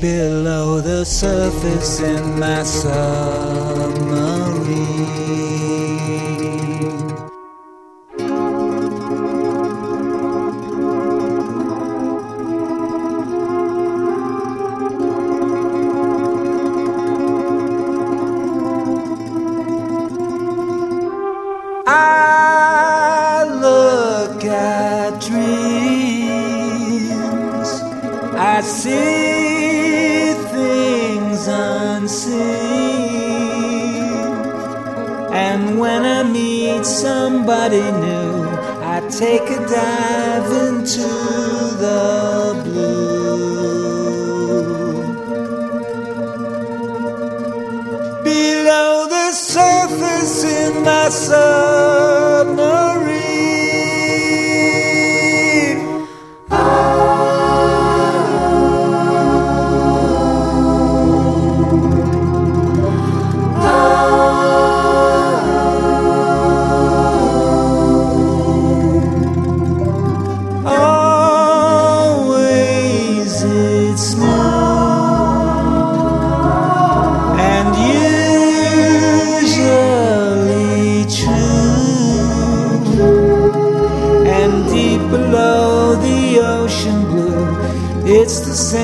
below the surface in my submarine. I look at dreams, I see things unseen, and when I meet somebody new, I take a dive into the blue. Below the surface in my submarine. Always it's smooth and usually true, and deep below the ocean blue, it's the same